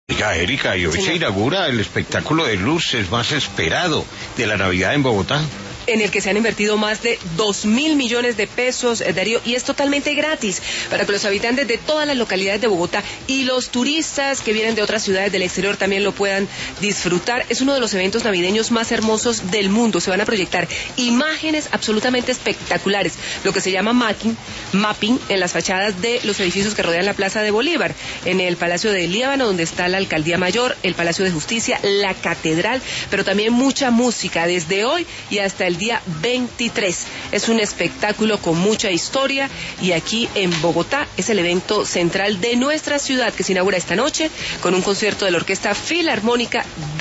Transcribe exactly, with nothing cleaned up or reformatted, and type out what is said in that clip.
Oiga, Erika, y hoy se inaugura el espectáculo de luces más esperado de la Navidad en Bogotá, en el que se han invertido más de dos mil millones de pesos, eh, Darío, y es totalmente gratis para que los habitantes de todas las localidades de Bogotá y los turistas que vienen de otras ciudades del exterior también lo puedan disfrutar. Es uno de los eventos navideños más hermosos del mundo. Se van a proyectar imágenes absolutamente espectaculares, lo que se llama mapping, mapping en las fachadas de los edificios que rodean la Plaza de Bolívar, en el Palacio de Líbano, donde está la Alcaldía Mayor, el Palacio de Justicia, la Catedral, pero también mucha música desde hoy y hasta el día veintitrés. Es un espectáculo con mucha historia y aquí en Bogotá es el evento central de nuestra ciudad que se inaugura esta noche con un concierto de la Orquesta Filarmónica de